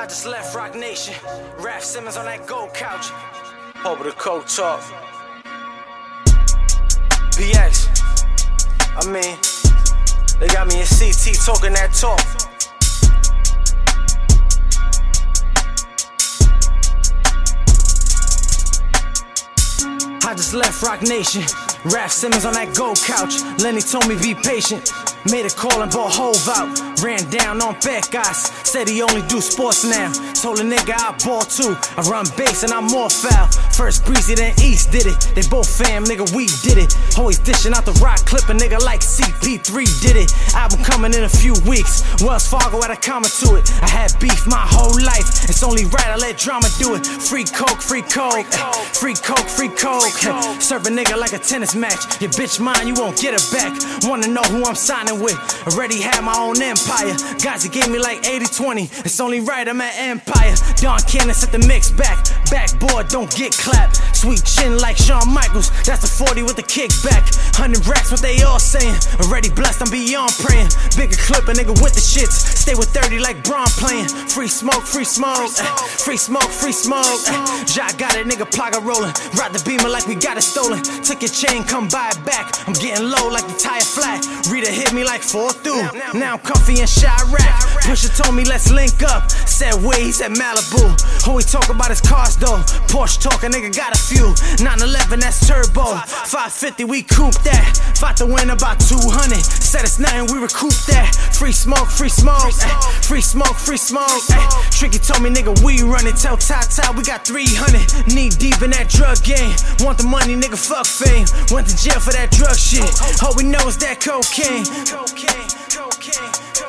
I just left Rock Nation. Raph Simmons on that gold couch. Over the cold talk. BX. I mean, they got me in CT talking that talk. I just left Rock Nation. Raph Simmons on that gold couch. Lenny told me be patient. Made a call and bought Hove out. Ran down on back guys. Said he only do sports now. Told a nigga I ball too. I run bass and I'm more foul. First Breezy then East did it. They both fam, nigga, we did it. Always dishing out the rock clip, a nigga like CP3 did it. Album coming in a few weeks. Wells Fargo had a comment to it. I had beef my whole life. It's only right I let drama do it. Free coke, free coke. Free coke, free coke. Serve a nigga like a tennis match. Your bitch mine, you won't get her back. Wanna know who I'm signing with? Already had my own empire. Gazi gave me like 80-20. It's only right I'm at Empire. Don Cannon set the mix back. Backboard, don't get clapped. Sweet chin like Shawn Michaels. That's the 40 with the kickback. 100 racks, what they all saying. Already blessed, I'm beyond praying. Bigger clip, a nigga with the shits. Stay with 30 like Braun playing. Free smoke, free smoke. Free smoke, free smoke. Ja got it, nigga Plaga rolling. Ride the Beamer like we got it stolen. Took your chain, come buy it back. I'm getting low like the tire flat. Rita hit me like 4 through. Now I'm comfy in Chirac. Pusha told me let's link up. Said where, he said Malibu. Who he talk about his cars though? Porsche talk, a nigga got a few. 911, that's turbo. 550, we coupe that. Fought to win about 200. Said it's nothing, we recoup that. Free smoke, free smoke. Free smoke, free smoke. Tricky told me nigga we run it. Tell Tata we got 300. Knee deep in that drug game. Want the money, nigga, fuck fame. Went to jail for that drug shit. All we know is that cocaine. Cocaine, cocaine, cocaine.